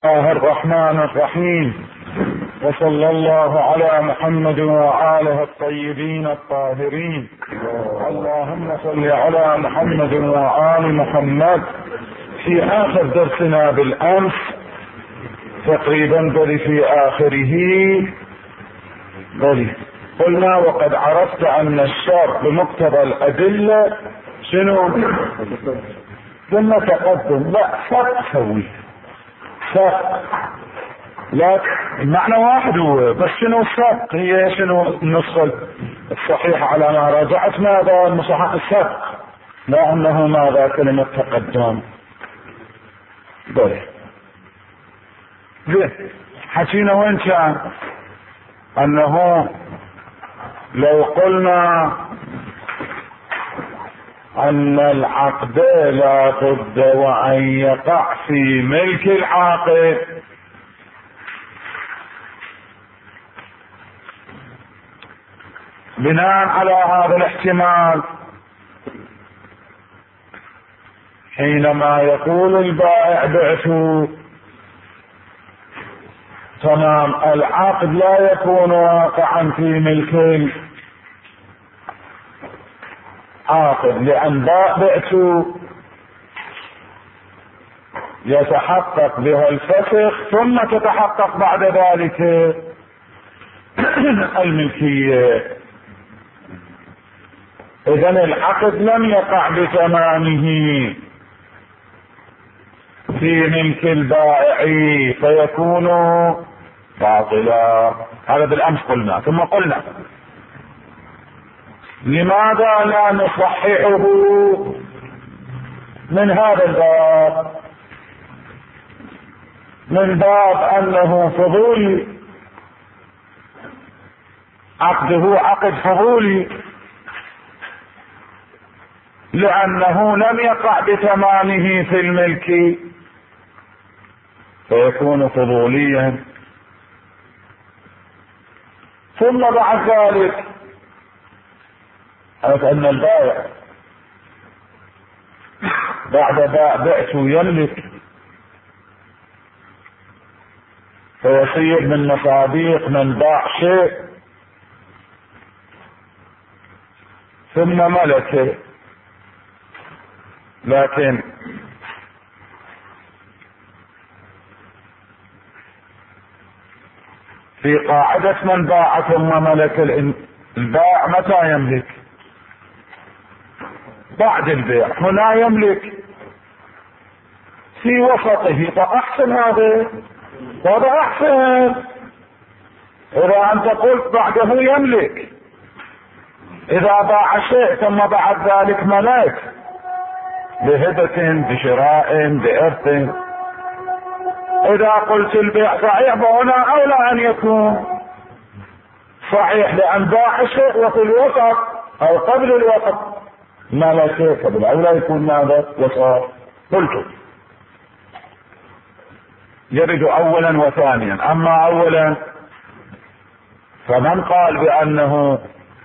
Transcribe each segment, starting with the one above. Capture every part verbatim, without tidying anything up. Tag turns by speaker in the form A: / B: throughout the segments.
A: الله الرحمن الرحيم، وصلى الله على محمد وآله الطيبين الطاهرين. اللهم صل على محمد وآل محمد. في آخر درسنا بالأمس تقريبا بل في آخره بل قلنا وقد عرفت أن الشرع بمقتضى الأدلة شنو؟ ثم تقدم لا فرق سوي فرق، لا المعنى واحد هو، بس شنو الفرق؟ هي شنو النسخة الصحيحة على ما راجعت ماذا المصحح الفرق، لا أنه ماذا كلمة تقدم. بله زين حكينا وين كان أنه لو قلنا أن العقد لا بد وأن يقع في ملك العاقد، بناء على هذا الاحتمال حينما يقول البائع بعت تمام، العقد لا يكون واقعا في ملك العاقد، لأن بعت يتحقق بها الفسخ ثم تتحقق بعد ذلك الملكية. إذن العقد لم يقع بتمامه في ملك البائع فيكون باطلا. هذا بالأمس قلنا. ثم قلنا لماذا لا نصححه من هذا الباب؟ من باب أنه فضولي، عقده عقد فضولي، لأنه لم يقع بتمامه في الملك فيكون فضوليا. ثم بعد ذلك حيث أن البائع بعد بعت يملك فيصير من مصاديق من باع شيء ثم ملكه، لكن في قاعدة من باع ثم ملك البائع متى يملك؟ بعد البيع. هنا يملك في وسطه، فأحسن هذا هذا أحسن. إذا أنت قلت بعده يملك، إذا باع شيء ثم بعد ذلك ملك بهبة بشراء بإرث، إذا قلت البيع صحيح فهنا أولى أن يكون صحيح، لأن باع شيء وفي الوسط أو قبل الوسط ملك، فبالأولى يكون ماذا وسط. قلت يرد أولا وثانيا. أما أولا فمن قال بأنه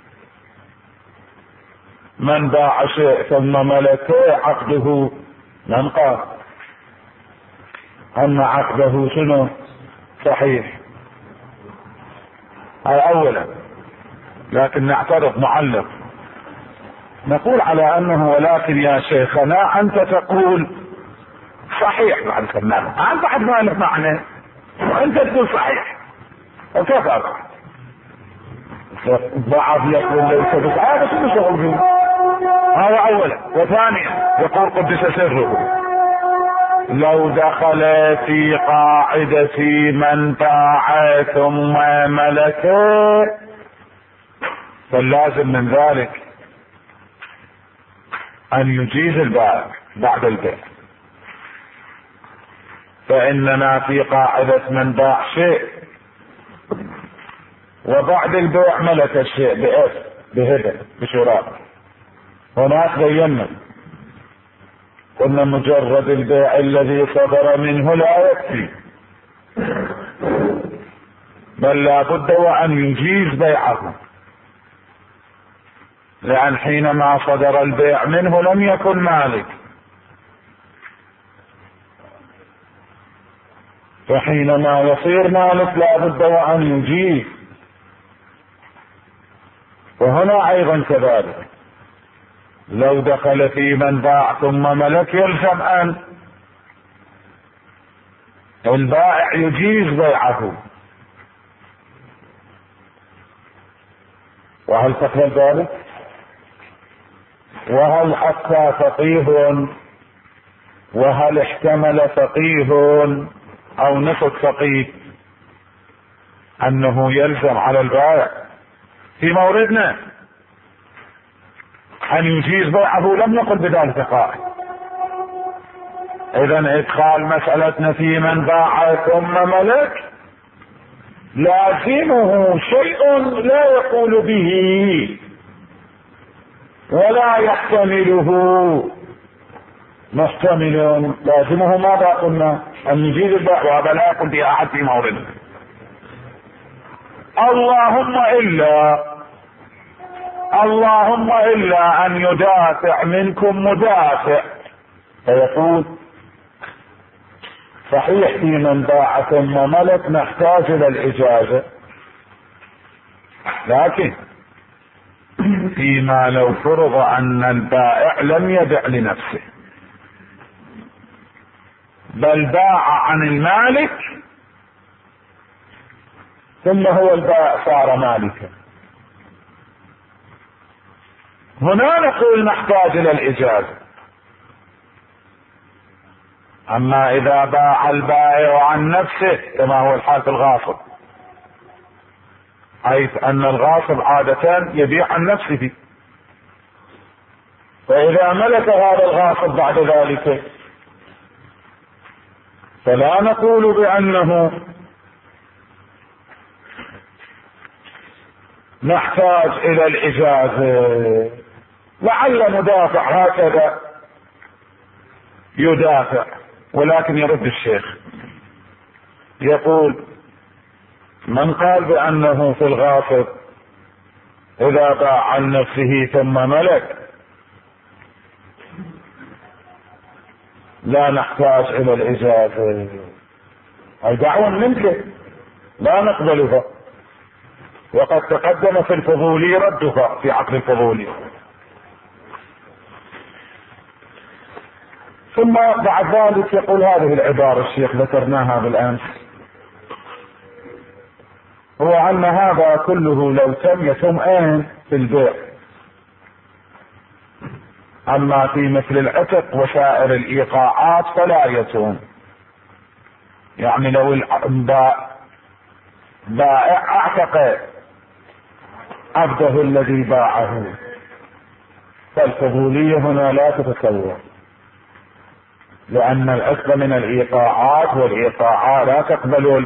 A: من باع شيء ثم ملكه عقده، من قال أن عقده شنو صحيح؟ هذا أولا. لكن نعترض معلق نقول على أنه ولكن يا شيخنا أنت تقول صحيح بعد كلامك، أنت بعد ما لك معنى وأنت تقول صحيح، وكيف هذا؟ بعض يقول ليس بس هذا شنو شغل فيه؟ هذا أولا. وثانيا يقول قدس سره لو دخل في قاعدة من باع ثم ملك فاللازم من ذلك أن يجيز البائع بعد البيع، فإننا في قاعدة من باع شيء وبعد البيع ملك الشيء بإيش؟ بهبة بشراء. هناك بينا قلنا مجرد البيع الذي صدر منه لا يكفي، بل لا بد وأن يجيز بيعه، لأن حينما صدر البيع منه لم يكن مالك، فحينما يصير مالك لا بد وأن يجيز. وهنا أيضا كذلك لو دخل في من باع ثم ملك يلزم أن البائع يجيز بيعه. وهل تقبل ذلك؟ وهل حتى فقيه وهل احتمل فقيه أو نصف فقيه أنه يلزم على البائع في موردنا أن يجيز بيعه؟ لم يقل بذلك قائل. إذن إدخال مسألتنا في من باع ثم ملك لازمه شيء لا يقول به ولا يحتمله. محتمل لازمه ماذا قلنا؟ أن يجيز البيع، وهذا لا يقول به أحد في مورده. اللهم إلا اللهم إلا أن يدافع منكم مدافع فيقول صحيح في من باع ثم ملك نحتاج إلى الإجازة، لكن فيما لو فرض أن البائع لم يبع لنفسه بل باع عن المالك ثم هو البائع صار مالكا، هنا نقول نحتاج إلى الإجازة. أما إذا باع البائع عن نفسه كما هو الحال في الغاصب، حيث أن الغاصب عادة يبيع عن نفسه، فإذا ملك هذا الغاصب بعد ذلك فلا نقول بأنه نحتاج إلى الإجازة. لعل مدافع هكذا يدافع، ولكن يرد الشيخ يقول من قال بأنه في الغاصب إذا باع عن نفسه ثم ملك لا نحتاج إلى الإجازة، أي دعوة منك لا نقبلها، وقد تقدم في الفضولي ردها في عقد الفضولي. ثم بعد ذلك يقول هذه العبارة الشيخ ذكرناها بالأمس، هو أن هذا كله لو تم يتم أين في البيع، أما في مثل العتق وسائر الإيقاعات فلا يتم. يعني لو البائع أعتق عبده الذي باعه فالفضولية هنا لا تتصور، لأن العتق من الإيقاعات والإيقاعات لا تقبل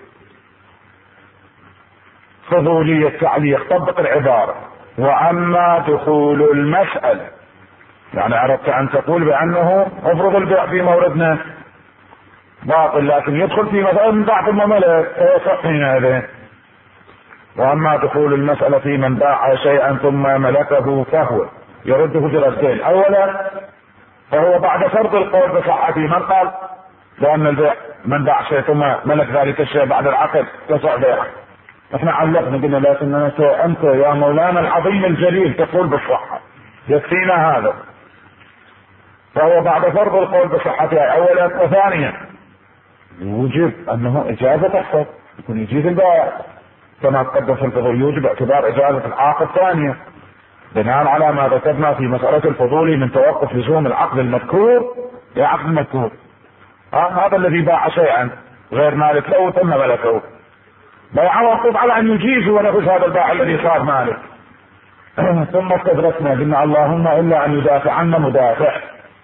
A: فضولية التعليق. طبق العبارة وأما دخول المسألة، يعني أردت أن تقول بأنه افرض البيع في موردنا باطل لكن يدخل في مثلا من ضعف المملك فيصح حينئذ. وأما دخول المسألة في من باع شيئا ثم ملكه فهو يرده بردين. أولا فهو بعد فرض القول بصحته، من قال لأن البيع من باع شيء ثم ملك ذلك الشيء بعد العقد تصح بيعه؟ احنا علقنا قلنا لكن انت يا مولانا العظيم الجليل تقول بالصحة، يكفينا هذا. فهو بعد فرض القول بصحته اولا، وثانيا يوجب انه اجازة تحصل، يكون يجيز البائع كما تقدم في الفضول، يوجب اعتبار اجازة العاقد ثانية بناء على ما ذكرنا في مسألة الفضول من توقف لزوم العقد المذكور لعقد المذكور. ها هذا الذي باع شيئا غير مالك له ثم ملكه بيع موقوف على ان يجيز ونفذ هذا البائع الذي صار مالك. ثم استدركنا قلنا اللهم الا ان يدافع عنا مدافع،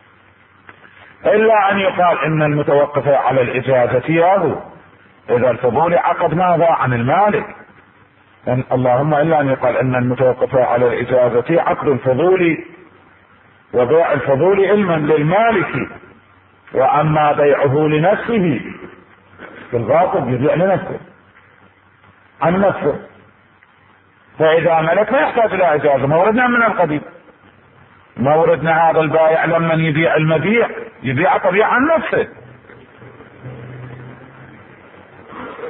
A: الا ان يقال ان المتوقف على الاجازة ياهو، اذا الفضول عقد ماذا عن المالك، إن اللهم الا ان يقال ان المتوقف على الاجازة عقد الفضول وبيع الفضول علما للمالك، واما بيعه لنفسه في الغاصب يبيع لنفسه عن نفسه، فاذا ملك ما يحتاج الى اجازة. موردنا من القديم موردنا هذا البائع لما يبيع المبيع يبيع طبيعة عن نفسه،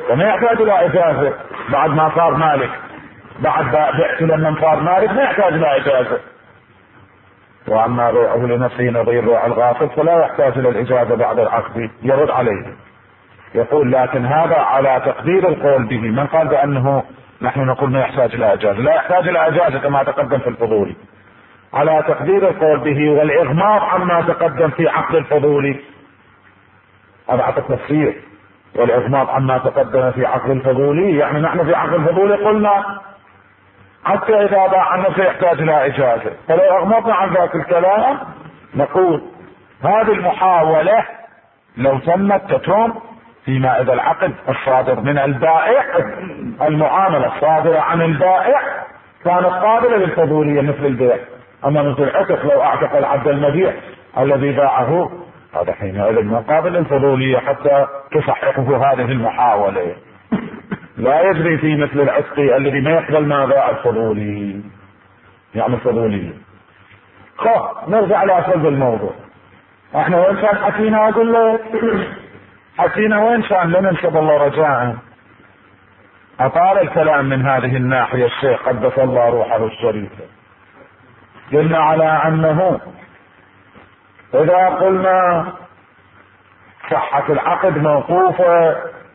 A: وما يحتاج الى اجازه بعد ما صار مالك، بعد بعت لما صار مالك ما يحتاج الى اجازه. واما بيعه لنفسه نظير بيع الغاصب فلا يحتاج الى الاجازه بعد العقد. يرد عليه يقول لكن هذا على تقدير القول به، من قال بانه نحن نقول ما يحتاج الى اجازه، لا يحتاج الى اجازه كما تقدم في الفضولي، على تقدير القول به والاغماض عما تقدم في عقد الفضولي. هذا عقد تفسير، والاغماض عما تقدم في عقد الفضولي، يعني نحن في عقد الفضولي قلنا حتى اذا باع النفس يحتاج الى اجازه، فلو اغمضنا عن ذاك الكلام نقول هذه المحاوله لو تمت تتم فيما اذا العقد الصادر من البائع، المعامله الصادره عن البائع كانت قابله للفضوليه مثل البيع. اما مثل العتق لو اعتق العبد المبيع الذي باعه هذا حينئذ ما قابل للفضوليه حتى تصححه هذه المحاوله. لا يجري في مثل العتق الذي ما يقبل ما باع الفضولي، يعني الفضوليه. خب نرجع لاصل الموضوع. احنا وين كان حكينا؟ اقول له حكينا وين كان؟ لنا ان شاء الله رجاء اطال الكلام من هذه الناحيه الشيخ قدس الله روحه الشريفه. قلنا على انه اذا قلنا صحة العقد موقوفة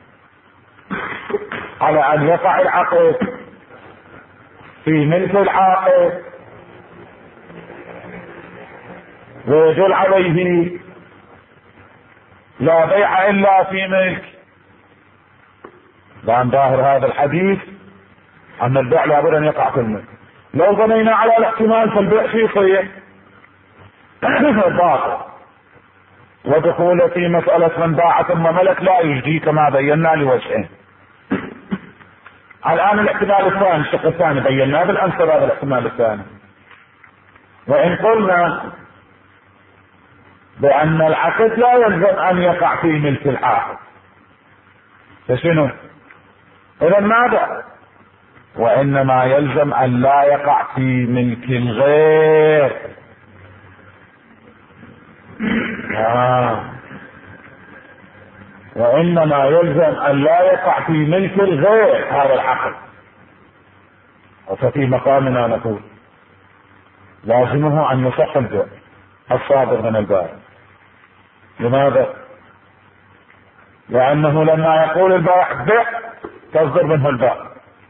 A: على ان يقع العقد في ملك العاقد ويدل عليه لا بيع الا في ملك، لان ظاهر هذا الحديث ان البيع لابد ان يقع في الملك. لو بنينا على الاحتمال فالبيع فيه صحيح باطل، ودخول في مسألة من باع ثم ملك لا يجدي كما بينا لوجهين. الآن الاحتمال الثاني، الشق الثاني بيناه بالأمس هذا الاحتمال الثاني. وإن قلنا بأن العقد لا يلزم أن يقع في ملك العاقد فشنو؟ إذا ماذا؟ وإنما يلزم أن لا يقع في ملك الغير. آه. وإنما يلزم أن لا يقع في ملك الغير هذا العقد. وفي مقامنا نقول لازمه أن يصح البيع الصادر من البائع. لماذا؟ لأنه لما يقول البائع بيع تصدر منه البائع،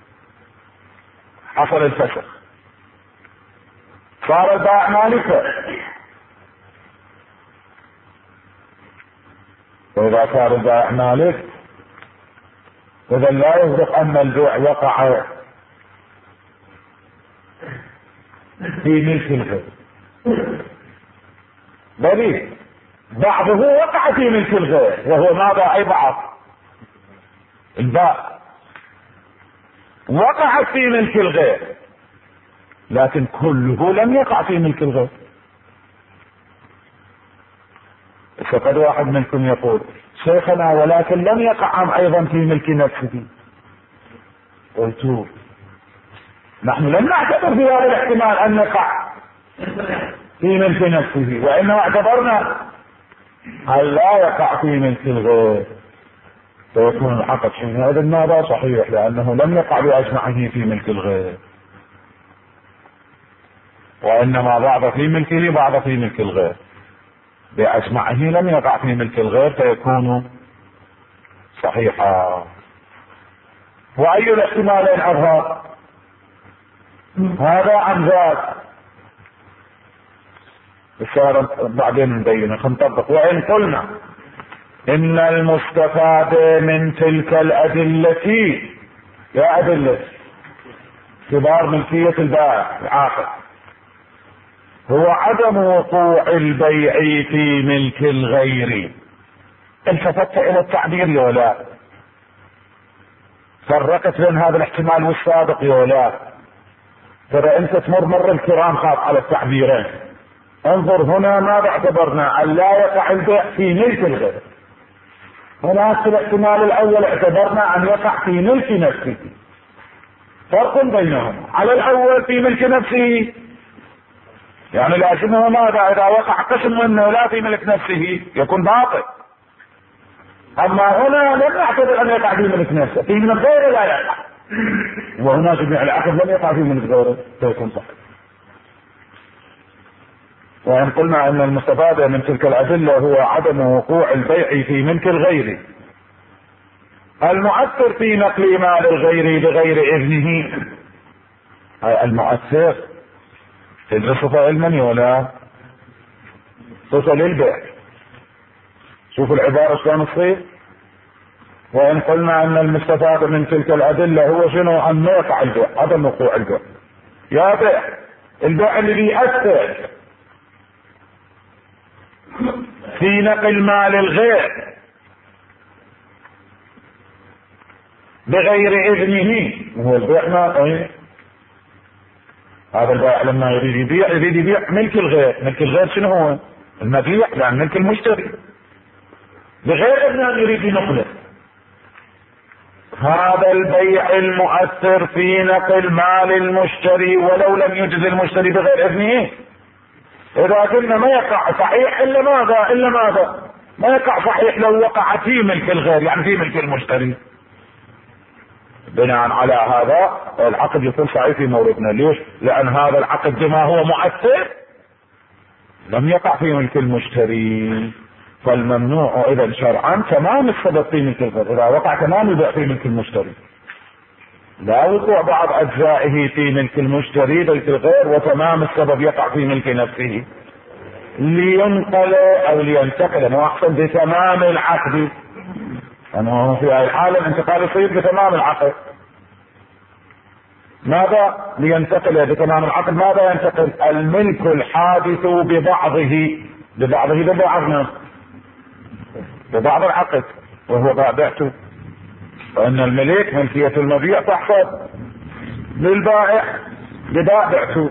A: حصل الفسخ، صار البائع مالكا. وإذا صار البائع مالك إذا لا يصدق أن البيع وقع في ملك الغير، بل بعضه وقع في ملك الغير وهو ماذا؟ أي بعض البائع وقع في ملك الغير لكن كله لم يقع في ملك الغير. فقد واحد منكم يقول شيخنا ولكن لم يقع ايضا في ملك نفسه. قلت نحن لم نعتبر في هذا الاحتمال ان يقع في ملك نفسه، وانما اعتبرنا ان لا يقع في ملك الغير فيكون العقد حينئذ ماذا؟ صحيح، لانه لم يقع باجمعه في ملك الغير، وانما بعض في ملكه بعض في ملك الغير، بأجمعه لم يقع في ملك الغير فيكون صحيحا. وأي الاحتمالين أظهر؟ هذا عن ذاك إشارة بعدين نبين نطبق. وإن قلنا إن المستفاد من تلك الأدلة يا أدلة اعتبار ملكية البائع العاقد هو عدم وقوع البيع في ملك الغير. التفت الى التعبير يا ولا؟ فرقت بين هذا الاحتمال والسابق يا ولا؟ ترى انت تمر مر الكرام خاف على التعبيرين. انظر هنا ماذا اعتبرنا؟ ان لا يقع البيع في ملك الغير. هناك في الاحتمال الاول اعتبرنا ان يقع في ملك نفسه. فرق بينهم. على الاول في ملك نفسه يعني لازمه ماذا؟ اذا وقع قسم منه لا في ملك نفسه يكون باطل. اما هنا لم يعتبر ان يقع فيه ملك نفسه، في من غيره لا يقع، وهنا جميع العقد لم يقع فيه ملك غيره فيكون صحيح. وان قلنا ان المستفاد من تلك الادله هو عدم وقوع البيع في ملك الغير، المؤثر في نقل مال الغير بغير اذنه، المؤثر تدري صفه علما ولا صفه للبيع؟ شوف العباره شلون تصير. وان قلنا ان المستفاد من تلك الادله هو شنو؟ ان ما يقع البيع، عدم وقوع البيع. يا بيع البيع الذي يؤثر في نقل مال الغير بغير اذنه، هو البيع ما ايه؟ هذا البائع لما يريد يبيع يريد يبيع ملك الغير، ملك الغير شنو هو؟ المبيع، يعني ملك المشتري، بغير اذنه يريد ينقله. هذا البيع المؤثر في نقل مال المشتري ولو لم يجز المشتري بغير اذنه، اذا قلنا ما يقع صحيح الا ماذا؟ الا ماذا؟ ما يقع صحيح لو وقع في ملك الغير، يعني في ملك المشتري. بناء على هذا العقد يكون صحيح في موردنا. ليش؟ لان هذا العقد بما هو مؤثر لم يقع في ملك المشتري، فالممنوع اذا شرعا تمام السبب في ملك الغير، اذا وقع تمام البيع في ملك المشتري، لا وقوع بعض اجزائه في ملك المشتري ملك الغير وتمام السبب يقع في ملك نفسه. لينقل او لينتقل، مو احسن بتمام العقد، انه في هذه الحاله الانتقال يصير بتمام العقد. ماذا لينتقل بتمام العقد؟ ماذا ينتقل؟ الملك الحادث ببعضه، ببعضه ببعضنا ببعض العقد، وهو بعته. وان الملك ملكية المبيع تحصل للبائع ببائعته.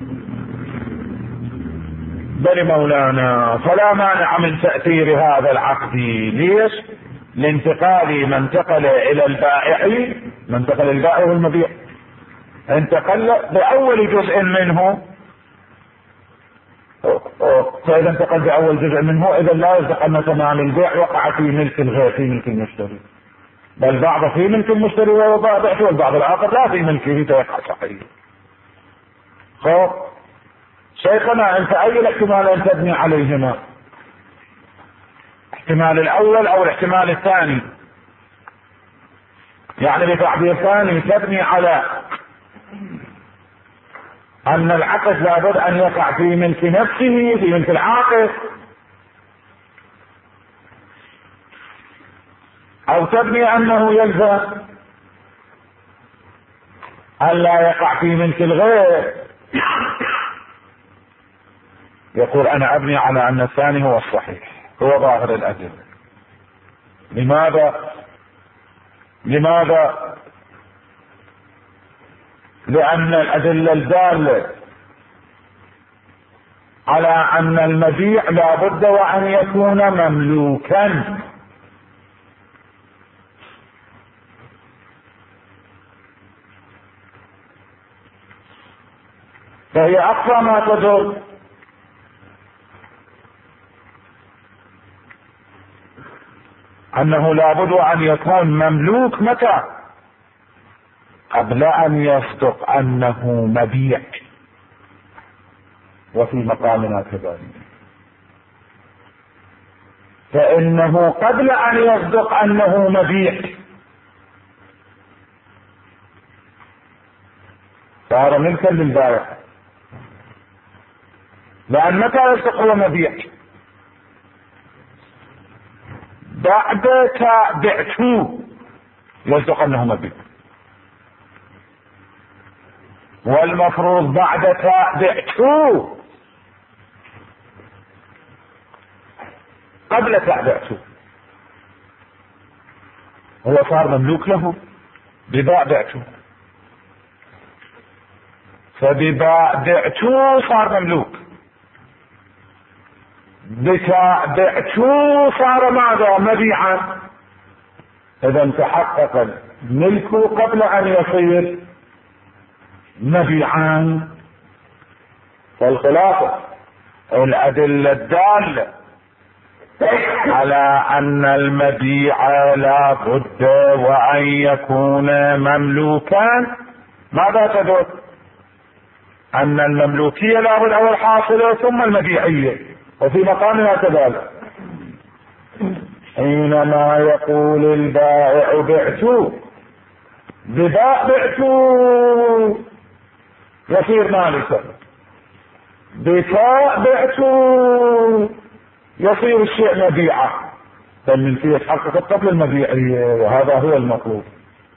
A: بل مولانا فلا مانع من تأثير هذا العقد. ليش؟ لانتقال من انتقل الى البائع، من انتقل البائع والمبيع انتقل باول جزء منه، فاذا انتقل باول جزء منه اذا لا يصدق ان تمام البيع وقع في ملك الغير في ملك المشتري، بل بعض في ملك المشتري وبائعته والبعض الاخر لا في ملكه فيقع صحيح. خب شيخنا انت اي الاحتمالين تبني عليهما؟ الاحتمال الاول او الاحتمال الثاني؟ يعني بتعبير ثاني تبني على ان العقد لابد ان يقع في ملك نفسه في ملك العاقد، او تبني انه يلزم ان لا يقع في ملك الغير. يقول انا ابني على ان الثاني هو الصحيح، هو ظاهر الادله. لماذا؟ لماذا؟ لان الادله الداله على ان المبيع لا بد وان يكون مملوكا، فهي اقصى ما تدل انه لا بد ان يكون مملوك. متى؟ قبل ان يصدق انه مبيع. وفي مقامنا كذلك، فانه قبل ان يصدق انه مبيع صار ملكا للبائع، لان متى يصدق هو مبيع؟ بعد تابعته يصدق انه مبيع، والمفروض بعد تابعته قبل تابعته هو صار مملوك له ببائعته، فببائعته صار مملوك، بتابعته صار ماذا؟ مبيعا. اذا تحقق ملكه قبل ان يصير مبيعا. فالخلاصة الادلة الدالة على أن المبيع لا بد وأن يكون مملوكا. ماذا تدل؟ أن المملوكية لا بد أول حاصلة ثم المبيعية، وفي مقامها كذلك. حينما يقول البائع بعت، بباع بعت يصير مالكا، بتاء بعت يصير الشيء مبيعا، بل من فيه يتحقق قبل المبيعية، وهذا هو المطلوب.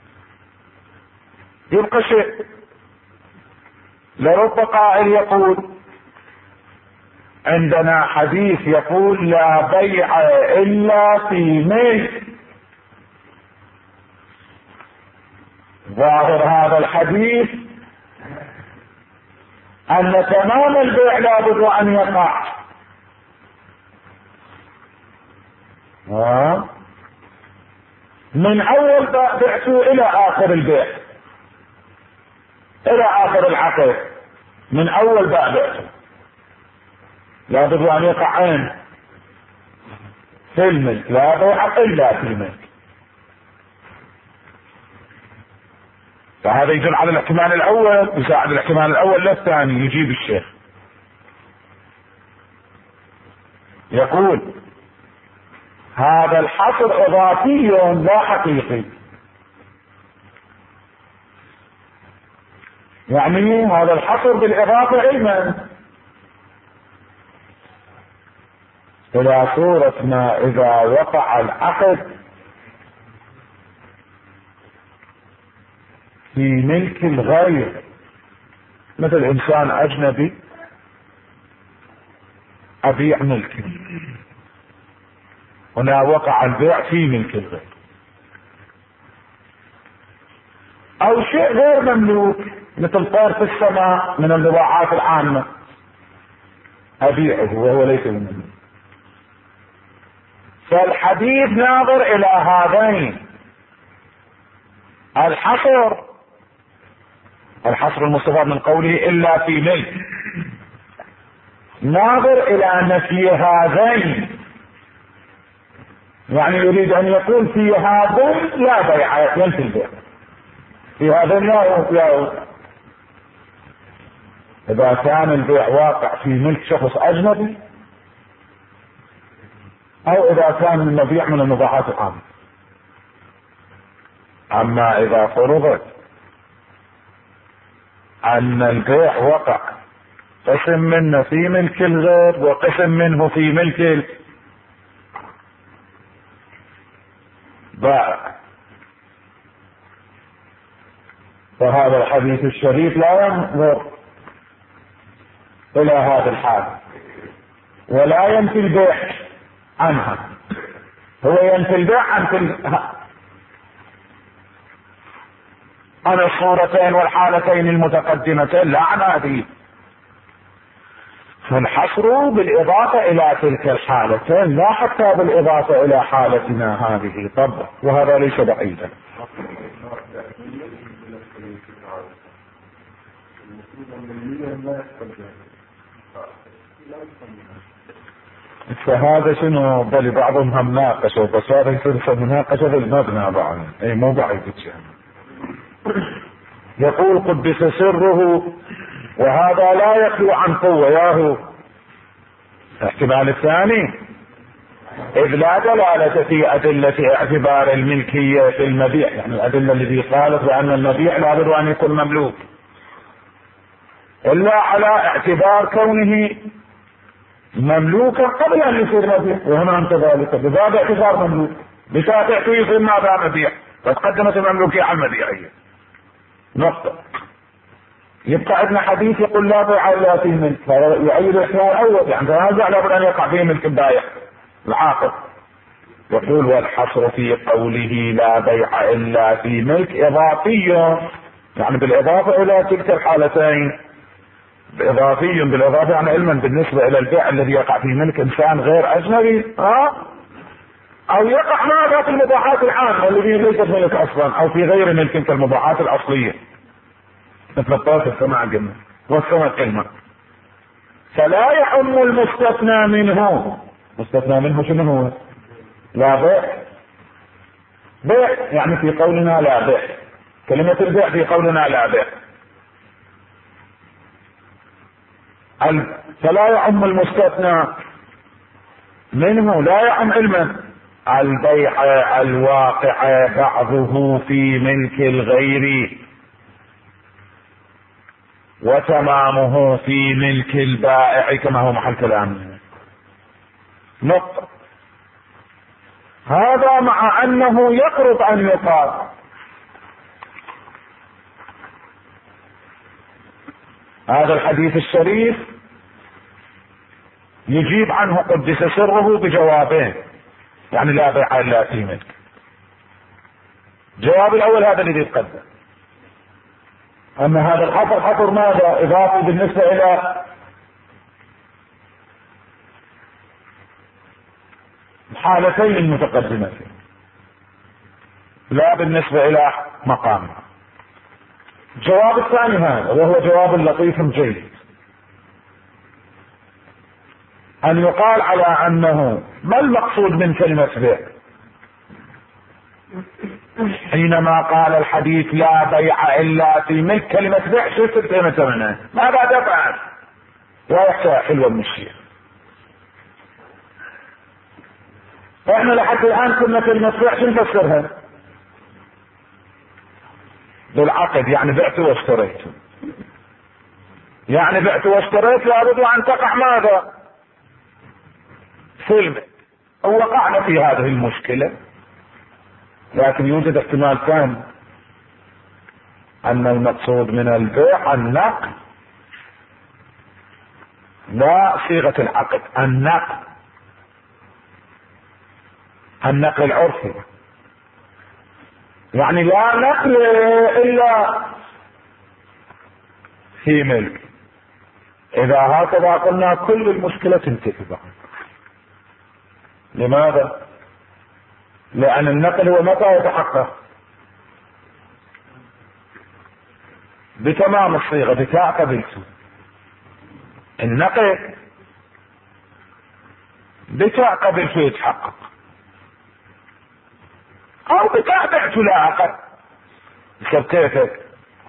A: يبقى شيء، لرب قائل يقول عندنا حديث يقول لا بيع إلا في ملك. ظاهر هذا الحديث أن تمام البيع لابد أن يقع من أول بعته إلى آخر البيع، إلى آخر العقد، من أول بعته لابد أن يقعين في الملك، لا بيع إلا في الملك. فهذا يدل على الاحتمال الأول، يساعد الاحتمال الأول للثاني. يجيب الشيخ يقول هذا الحصر إضافي لا حقيقي، يعني هذا الحصر بالإضافة علما إلى صورة ما إذا وقع العقد في ملك الغير، مثل إنسان أجنبي أبيع ملكي، هنا وقع البيع في ملك الغير، أو شيء غير مملوك مثل طير في السماء من البضاعات العامة أبيعه وهو ليس بمملوك. فالحديث ناظر إلى هذين الحصر، الحصر المستفاد من قوله إلا في ملك، ناظر إلى نفي هذين، يعني يريد أن يقول في هذين لا بيع، ينفي البيع في هذين لا لا. إذا كان البيع واقع في ملك شخص أجنبي، أو إذا كان المبيع من المباحات العامة. أما إذا فرضت أن البيع وقع قسم منه في ملك الغير وقسم منه في ملك البائع، فهذا الحديث الشريف لا ينظر إلى هذا الحال ولا ينفي البيع عنها، هو ينفي البيع عن كل عن الصورتين والحالتين المتقدمتين، لا عن هذه. فالحصر بالإضافة إلى تلك الحالتين، لا حتى بالإضافة إلى حالتنا هذه طبعا، وهذا ليس بعيدا. فهذا شنو؟ بل بعضهم هم ناقشوا، بس هذا يصير مناقشة بالمبنى بعد، اي مو بعيد. يقول قدس سره وهذا لا يخلو عن قوة ياهو. الاحتمال الثاني إذ لا دلالة في أدلة اعتبار الملكية في المبيع، يعني الأدلة التي قالت بأن المبيع لا بد أن يكون مملوك، إلا على اعتبار كونه مملوكا قبل أن يصير مبيع، وهنا أنت ذلك بباب اعتبار مملوك، بتابع يصير ماذا مبيع، فتقدمت المملوكية على المبيعية نقطة. يبقى عندنا حديث يقول لا بيع الا في ملك، يعيد الاحتمال الاول، يعني تنازع لابد ان يقع فيه ملك البائع العاقد. يقول والحصر في قوله لا بيع الا في ملك اضافي، يعني بالاضافه الى تلك الحالتين، اضافي بالاضافه يعني علما بالنسبه الى البيع الذي يقع في ملك انسان غير اجنبي، ها او يقع ماذا في المباحات العامه التي ليست ملك اصلا، او في غير ملك كالمباحات الاصليه مثل الطاقة السماء قلنا والسماء كلمة، فلا يعم المستثنى منه مستثنى منه شنو هو؟ لا بيع. بيع يعني في قولنا لا بيع، كلمة البيع في قولنا لا بيع. فلا يعم المستثنى منه، لا يعم علما البيع الواقع بعضه في ملك الغير وتمامه في ملك البائع كما هو محل كلام. نقطة. هذا مع انه يقرب ان يقال هذا الحديث الشريف يجيب عنه قدس سره بجوابين، يعني لا بيع الا في ملك. الجواب الاول هذا الذي يتقدم، اما هذا الحصر حصر ماذا؟ اضافي بالنسبة الى الحالتين المتقدمتين، لا بالنسبة الى مقامها. الجواب الثاني هذا وهو جواب لطيف جيد، ان يقال على انه ما المقصود من كلمة بيع حينما قال الحديث لا بيع الا في ملك. كلمة بيع شو تفهمت منها؟ ماذا تفعل؟ ويحكى حلوة من الشيء. احنا لحد الان كنا كلمة بيع شو نفسرها؟ بالعقد، يعني بعت واشتريت، يعني بعت واشتريت لابد ان تقع ماذا؟ سلم. ووقعنا في هذه المشكلة، لكن يوجد احتمال ثاني ان المقصود من البيع النقل، لا صيغة العقد، النقل، النقل العرفي، يعني لا نقل الا في ملك. اذا هكذا قلنا كل المشكلة تنتهي. لماذا؟ لان النقل هو متى يتحقق؟ بتمام الصيغة، بتاع قبلته. النقل بتاع قبلته يتحقق، او بتاع بعته لا عقد. كيفك؟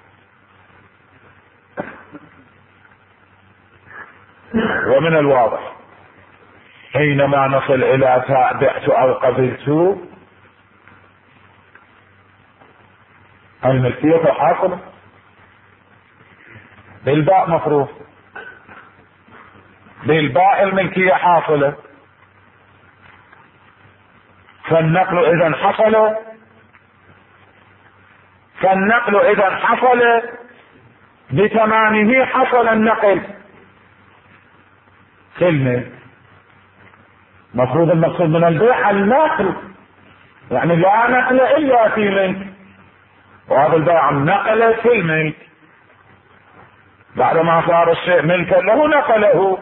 A: ومن الواضح حينما نصل الى بعت او قبلت الملكية حاصلة، بالباء مفروض، بالباء الملكية حاصلة، فالنقل اذا حصل، فالنقل اذا حصل بتمامه حصل النقل. كلمة مفروض المقصود من البيع النقل، يعني لا نقل الا في ملك، وهذا البيع النقل في الملك، بعدما صار الشيء ملكا له نقله.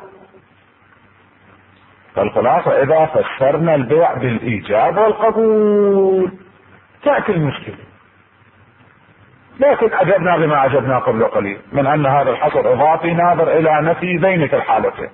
A: فالخلاصة اذا فسرنا البيع بالايجاب والقبول تأتي المشكلة. لكن عجبنا بما عجبنا قبل قليل من ان هذا الحصر اضافي ناظر الى نفي ذينك الحالتين.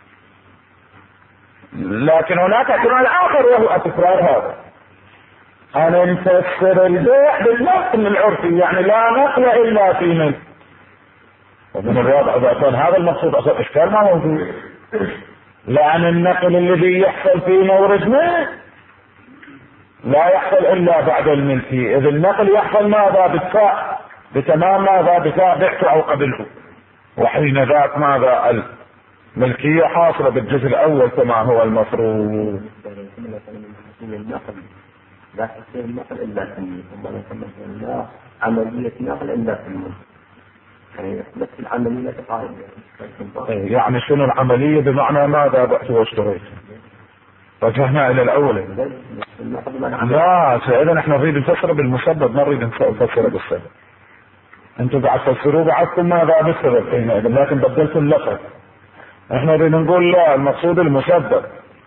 A: لكن هناك احتمال اخر وهو تكرار هذا، ان نفسر البيع بالنقل العرفي، يعني لا نقل الا في ملك. ومن الواضح اذا كان هذا المقصود اصلا اشكال ما موجود، لان النقل الذي يحصل في مورد ملك لا يحصل الا بعد الملكي، اذ النقل يحصل ماذا؟ بالتاء، بتمام ماذا؟ بتاء بعته او قبله، وحين ذاك ماذا؟ الملكية حاصلة بالجزء الاول كما هو المفروض.
B: لا تصير النقل الا في الملك، لا عملية نقل الا في الملك، يعني نفس العملية تقارب.
A: يعني شنو العملية؟ بمعنى ماذا؟ بعت واشتريت، رجعنا الى الاول. لا اذا احنا نريد نفسر بالمسبب، ما نريد نفسر بالسبب. انتم قاعد تفسروا بعدكم ماذا بالسبب حينئذ، لكن بدلتوا اللفظ. احنا نريد نقول لا، المقصود المسبب.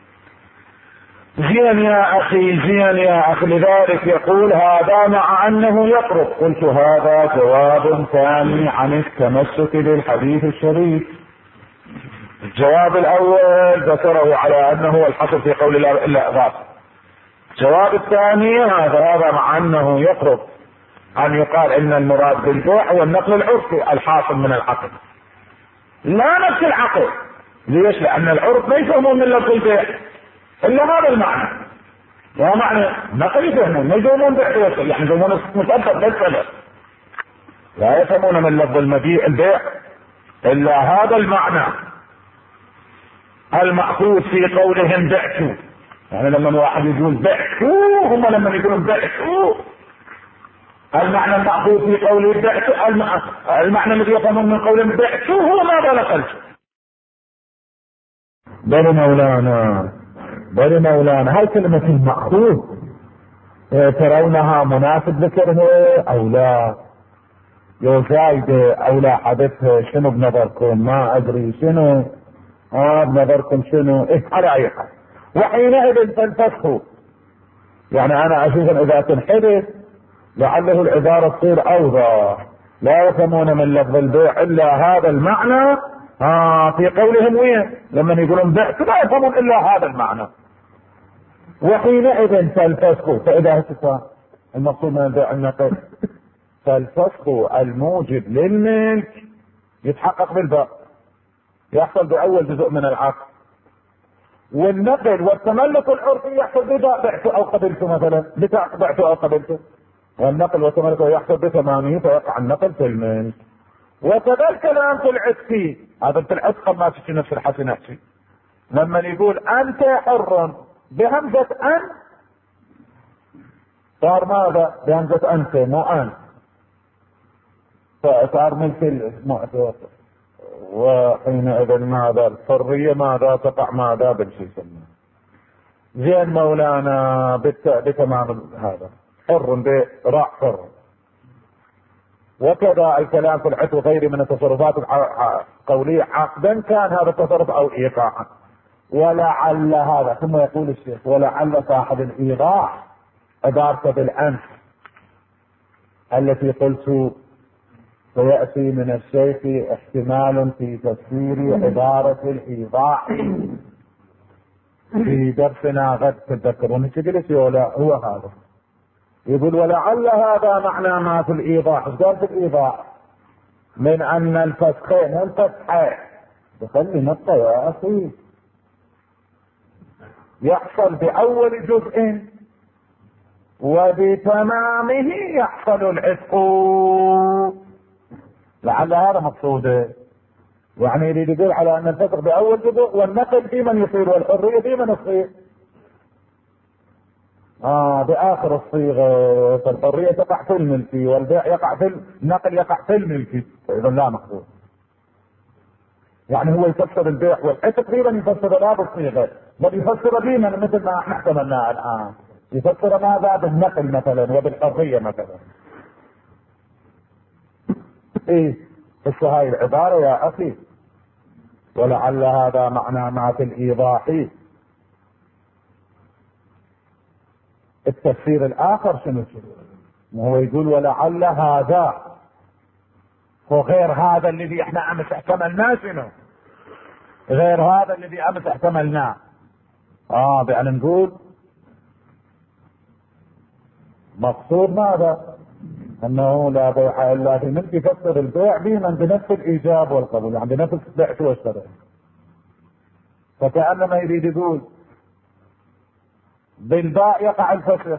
A: زين يا اخي، زين يا اخي. لذلك يقول هذا مع انه يقرب. قلت هذا جواب ثاني عن التمسك بالحديث الشريف. الجواب الاول ذكره على انه الحصر في قول الله الا اضافه. الجواب الثاني هذا هذا مع انه يقرب ان يقال ان المراد بالبيع هو النقل العرفي الحاصل من العقد، لا نفس العقد. ليش؟ لان العرف ما يفهمون من لفظ البيع الا هذا المعنى، وهو معنى نقل يفهمون، ما يفهمون بيع وصل، يعني يفهمون مسبب بالسبب، لا يفهمون من لفظ المبيع البيع الا هذا المعنى المأخوذ في قولهم بعتوا. يعني لما واحد يقول بعتوا، هم لما يقولون بعتوا المعنى المأخوذ في قوله بعتوا، المعنى الذي يفهمون من قولهم بعتوا هو ماذا نقلت.
C: بل مولانا بل مولانا هل كلمة المأخوذ ترونها مناسب ذكرها او لا؟ لو زايدة او لا حدثها، شنو بنظركم؟ ما ادري شنو اه بنظركم شنو؟ إيه على اي حال. وحينئذ تنفسخوا، يعني انا اشوف اذا تنحدث لعله العبارة تصير اوضح. لا يفهمون من لفظ البيع الا هذا المعنى آه في قولهم وين لما يقولون بعت، لا يفهمون الا هذا المعنى. وحينئذ تنفسخوا، فاذا هسه المقصود من البيع النقل، فالفسخ الموجب للملك يتحقق بالباء، يحصل باول جزء من العقد، والنقل والتملك العرفي يحصل بباء بعت او قبلت، مثلا بتاع بعت او قبلت، والنقل والتملك يحصل بثمانية فيقع النقل في الملك. وكذا الكلام في العتق، هذا في العتق ما تشي نفس الحسي نفسي لما يقول انت حر بهمزة ان صار ماذا؟ بهمزة انت مو ان، فصار ملك المعتق. وحينئذ ماذا؟ الحرية ماذا تقع ماذا؟ بالشي يسمى زين مولانا بتمام هذا حر براء حر. وكذا الكلام في العتق غير من التصرفات القولية عقدا كان هذا التصرف او ايقاعا. ولعل هذا، ثم يقول الشيخ ولعل صاحب الايضاح عبارته بالانف التي قلت سيأتي من الشيخ احتمال في تفسير عبارة الايضاح في درسنا غد، تتذكرون تجلس ولا هو هذا يقول ولعل هذا معنى ما في الايضاح. ايش قال في الايضاح؟ من ان الفسخين الفتحين بخلي نقطة يا اخي يحصل باول جزء وبتمامه يحصل العتق. لعل هذا مقصوده، يعني يريد يقول على ان الفسخ باول جزء والنقل في من يصير والحرية في من يصير اه باخر الصيغه. فالحريه تقع في الملكي والبيع يقع في النقل يقع في الملكي، فاذا لا مقصود. يعني هو يفسر البيع والعتق تقريبا يفسر لا بالصيغه، بل يفسر بما مثل ما احنا احتملناه الان، يفسر ماذا؟ بالنقل مثلا وبالحريه مثلا. ايه بس هاي العباره يا اخي ولعل هذا معنى ما في الايضاح. التفسير الاخر شنو شنو؟ هو يقول ولعل هذا وغير هذا الذي احنا امس احتملناه، شنو غير هذا الذي امس احتملناه؟ اه بأن نقول مقصود ماذا؟ انه لا بيع الا في ملك، يفسر البيع بمن بنفس الايجاب والقبول، يعني بنفس بعت واشترى. فكأنما يريد يقول بالباء يقع الفسخ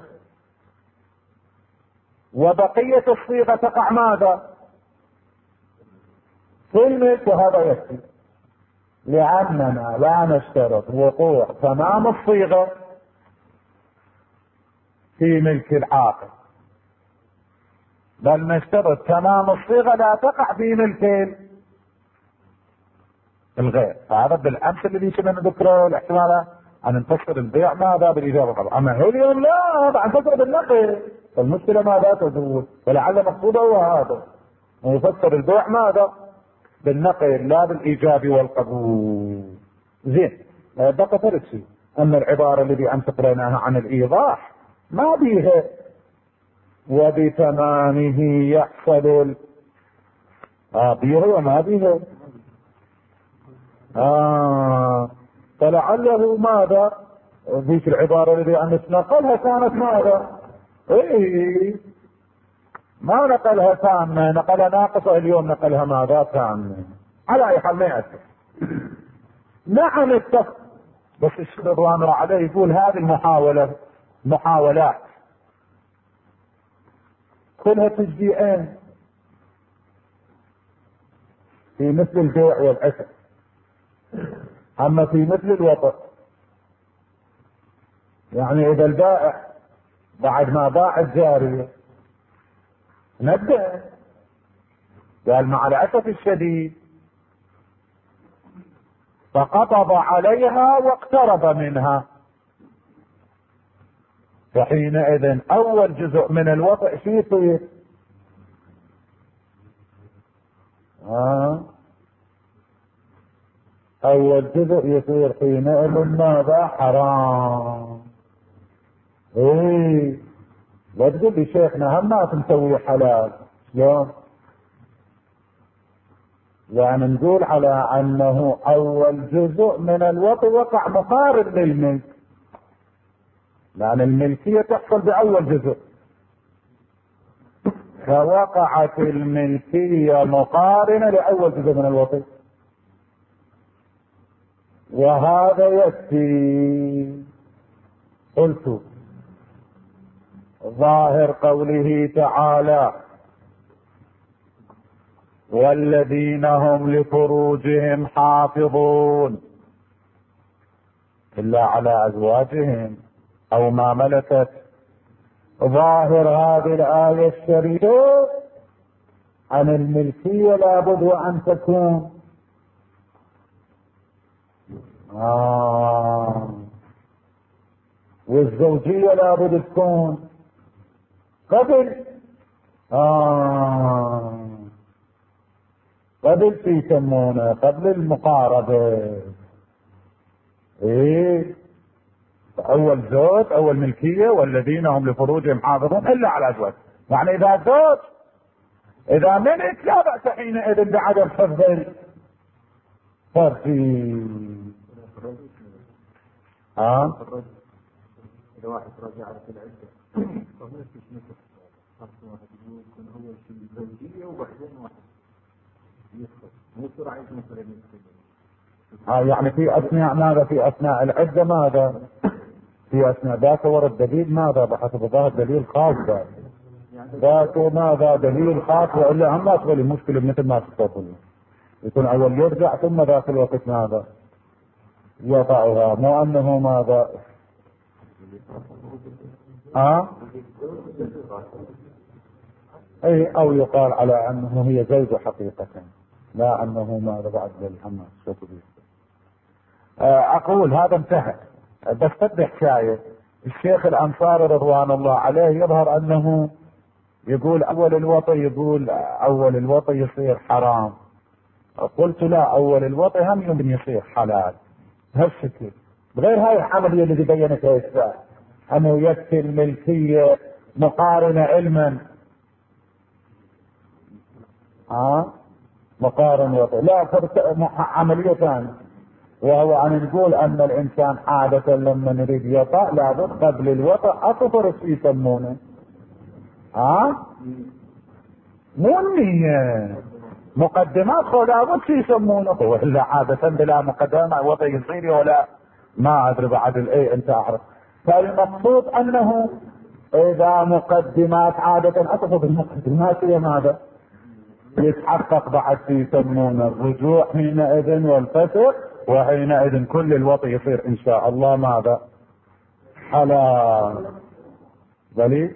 C: وبقية الصيغة تقع ماذا؟ في الملك، وهذا يكفي لأننا لا نشترط وقوع تمام الصيغة في ملك العاقل، بل نشترط تمام الصيغة لا تقع في ملك الغير. فهذا بالأمس الذي كنا نذكره الاحتمالات أن نفسر البيع ماذا؟ بالإجابة طبعا. أما اليوم لا، هذا عن فسر بالنقل، فالمشكلة ماذا تزول؟ ولعل مقصوده هو هذا، يفسر البيع ماذا؟ بالنقل لا بالإيجاب والقبول. زين بقى ثالث شيء أن العبارة الذي أمس قرأناها عن الإيضاح ما بيها وبتمامه يحصل ال... آه بيها وما بيها آه فلعله ماذا ذيك العبارة التي أن نقلها كانت ماذا؟ إيه ما نقلها تامة، نقلها ناقصة، اليوم نقلها ماذا؟ تامة. على أي حال ما يأثر. نعم اتفق، بس الشيخ رضوان الله عليه يقول هذه المحاولة محاولات كلها تجزئين في مثل البيع والعتق، أما في مثل الوطء يعني إذا البائع بعد ما باع الجارية نبدأ قال مع الأسف الشديد فقبض عليها واقترب منها، فحينئذ أول جزء من الوطء شو يصير؟ آه. أول جزء يصير حينئذ ماذا؟ حرام. إيه لا تقول لي شيخنا هم ما تسوي حلال، شلون؟ يعني نقول على أنه أول جزء من الوطء وقع مقارن للملك، لأن الملكية تحصل بأول جزء، فوقعت الملكية مقارنة لأول جزء من الوطء، وهذا يكفي. قلت ظاهر قوله تعالى والذين هم لفروجهم حافظون إلا على أزواجهم أو ما ملكت، ظاهر هذه الآية الشريفة عن الملكية لابد وأن تكون آه والزوجية لابد تكون قبل آه قبل في يسمونه قبل المقاربة. ايه اول زوج اول ملكية والذين هم لفروجهم حافظون الا على ازواج، يعني اذا زوج اذا ملك لا بأس حينئذ بعدم حفظ الفرج. ها
B: اذا واحد راجع على العدة فهو فيش مثل خاص واحد يكون اول شيء زوجية وبعدين واحد يدخل مو بسرعة مثلا يدخل.
C: اه يعني في اثناء ماذا؟ في اثناء العدة ماذا؟ في اثناء ذاك ورد دليل ماذا؟ بحسب ظاهر دليل خاص ذاك ذاك ماذا؟ دليل خاص، والا هم ما تقول المشكلة مثل ما تقول يكون اول يرجع ثم ذاك الوقت ماذا؟ يضعها، مو انه ماذا؟ ها؟ اي او يقال على انه هي زوجة حقيقة، لا انه ماذا بعد للحماس. اقول هذا انتهى، بس بدي حكاية. الشيخ الانصاري رضوان الله عليه يظهر انه يقول اول الوطي يقول اول الوطي يصير حرام، قلت لا اول الوطي هم يمكن يصير حلال هالشكل، بغير هاي العملية اللي بينتها الإسلام انه يكفي الملكية مقارنة علما. ها آه؟ مقارنة وطي. لا عملية ثانية، وهو ان نقول ان الانسان عادة لما نريد يطأ لابد قبل الوطأ اطفر شو يسمونه ها آه؟ مو النية مقدمات خو لابد شو يسمونه، ولا عادة بلا مقدمة وطأ يصير ولا ما ادري بعد الايه انت اعرف. فالمقصود انه اذا مقدمات عادة اطفر بالمقدمات هي ماذا؟ يتحقق بعد في يسمونه الرجوع حينئذ والفتح، وحينئذ كل الوطي يصير ان شاء الله ماذا؟ حلال. دليل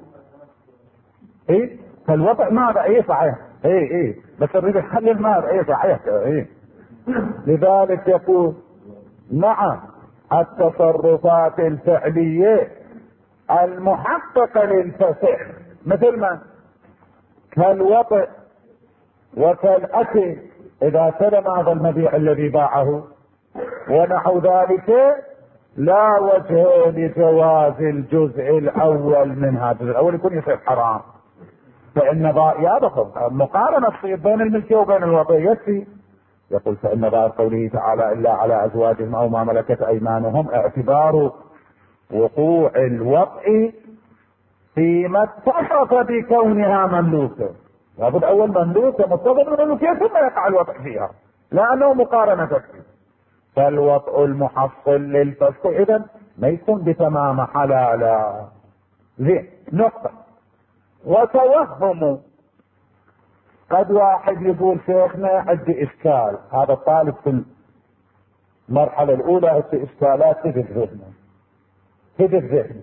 C: ايه فالوطئ ماذا؟ ايه صحيح ايه ايه بس اريد اخلي ماذا؟ ايه صحيح ايه. لذلك يقول مع التصرفات الفعلية المحققة للفسح مثل ما كالوطئ وكالأكل إذا سلم هذا المبيع الذي باعه ونحو ذلك، لا وجه لجواز الجزء الأول من هذا الجزء الأول يكون يصير حرام، فإن يا دخل مقارنة تصير بين الملكية وبين الوطئ يكفي يقول فإن بعد قوله تعالى إلا على أزواجهم أو ما ملكت أيمانهم اعتبار وقوع الوطء فيما اتصف بكونها مملوكة. لابد أول مملوكة متصف بالمملوكية ثم يقع الوطء فيها، لأنه مقارنة تكفي. فالوطء المحصل للفسق إذن ما يكون بتمام حلالا. زين، نقطة. وتوهم، قد واحد يقول شيخنا عندي إشكال، هذا الطالب في المرحلة الأولى عندي إشكالات تجد ذهنه تجد ذهنه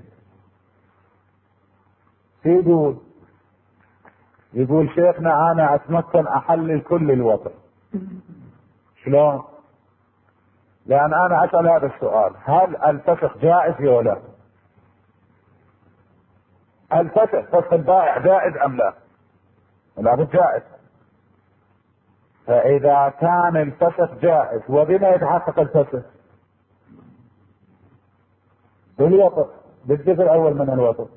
C: يقول يقول شيخنا أنا أتمكن أحلل كل الوطن. شلون؟ لأن أنا أسأل هذا السؤال، هل الفسخ جائز ولا لا؟ الفسخ فسخ البائع جائز أم لا؟ لابد جائز. فإذا كان الفسخ جائز وبما يتحقق الفسخ؟ بالوطن، بالجزء الأول من الوطن،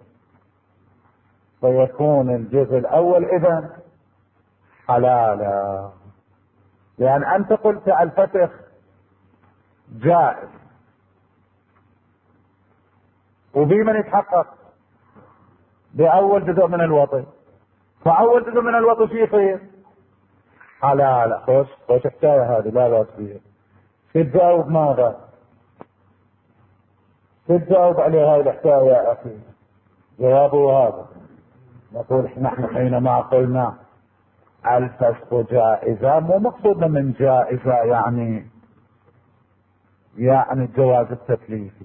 C: فيكون الجزء الأول إذن حلالا. لأن أنت قلت الفسخ جائز وبمن يتحقق؟ بأول جزء من الوطن، فأول جزء من الوطن شو يصير؟ حلالا. خوش خوش حكاية هذه، لا لا تصير. تجاوب ماذا؟ تجاوب على هاي الحكاية يا أخي. جوابه هذا، نقول نحن حينما قلنا الفسق جائزة مو مقصودنا من جائزة يعني يعني الجواز التكليفي،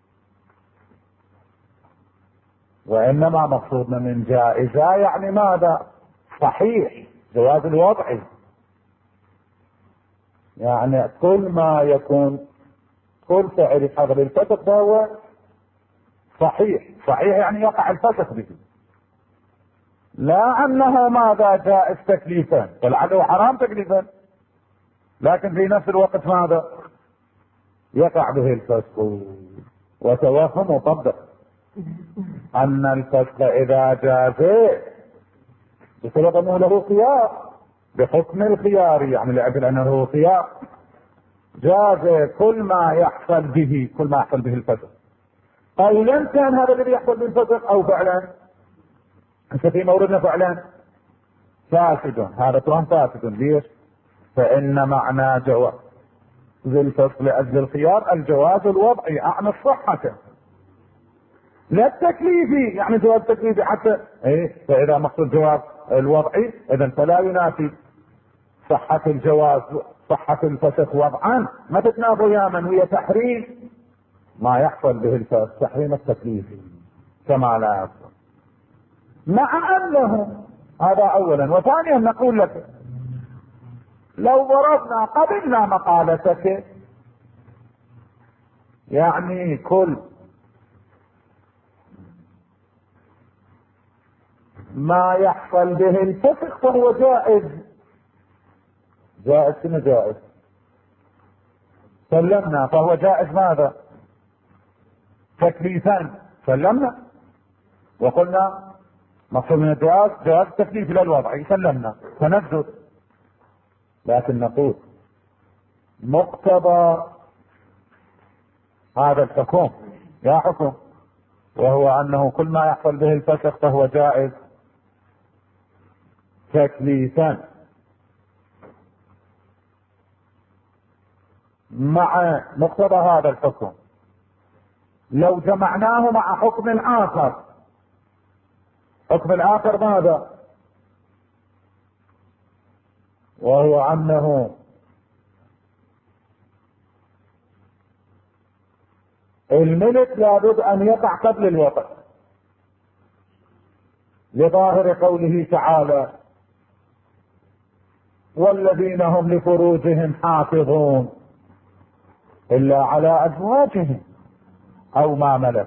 C: وإنما مقصودنا من جائزة يعني ماذا؟ صحيح، جواز الوضعي. يعني كل ما يكون كل فعل يحضر الفسق فهو صحيح. صحيح يعني يقع الفسق به، لا أنه ماذا جائز تكليفا، فلعله حرام تكليفا، لكن في نفس الوقت ماذا؟ يقع به الفسق. وتوهم وطبق أن الفسق إذا جاز بسبب أنه له خيار، بحكم الخيار، يعني لأجل أنه له خيار جاز كل ما يحصل به كل ما يحصل به الفسق. قولا كان هذا الذي يحصل به الفسق أو فعلا، أنت في موردنا فعلا فاسد، هذا توهم فاسد. ليش؟ فإن معنى جواز الفسق لأجل الخيار الجواز الوضعي أعني الصحة، لا التكليفي، يعني جواز تكليفي حتى ايه. فإذا مقصود جواز الوضعي إذن فلا ينافي صحة الجواز صحة الفسخ وضعا، ما تتنافى من وهي تحريم ما يحصل به الفسخ، تحريم التكليفي كما لا يحصل. مع أنه هذا أولا. وثانيا نقول لك لو ضربنا قبلنا مقالتك، يعني كل ما يحصل به الفسق فهو جائز. جائز كما جائز سلمنا، فهو جائز ماذا؟ تكليفا سلمنا، وقلنا مقصود من الجواز جواز التكليف الى الوضع سلمنا فنجد. لكن نقول مقتضى هذا الحكم يا حكم، وهو انه كل ما يحصل به الفسق فهو جائز تكليفا، مع مقتضى هذا الحكم لو جمعناه مع حكم آخر، حكم الآخر ماذا؟ وهو أنه الملك لابد أن يقع قبل الوطن، لظاهر قوله تعالى والذين هم لفروجهم حافظون إلا على أزواجهم أو ما ملك.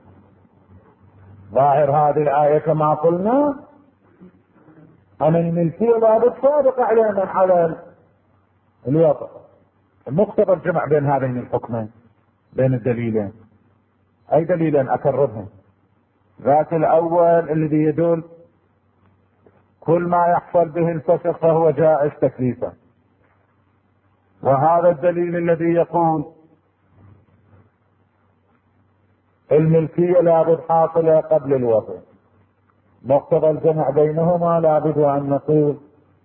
C: ظاهر هذه الآية كما قلنا أن الملكية لابد صادقة علينا على الوطن. مقتضى الجمع بين هذين الحكمين، بين الدليلين. أي دليلين أكررهم؟ ذات الأول الذي يدل كل ما يحصل به الفسق فهو جائز تكليفا، وهذا الدليل الذي يقول الملكية لابد حاصلة قبل الوطن، مقتضى الجمع بينهما لابد أن نقول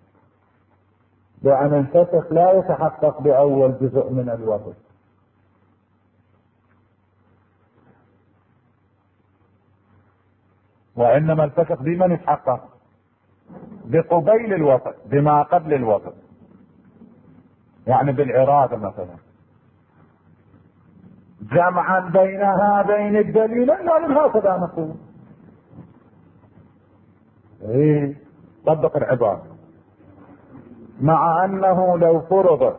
C: بأن الفسخ لا يتحقق بأول جزء من الوطن، وإنما الفسخ بمن يتحقق؟ بقبيل الوطن، بما قبل الوطن، يعني بالإرادة مثلا. جمعا بين هذين الدليلين لازم هكذا نقول. ايه طبق العبارة، مع انه لو فرض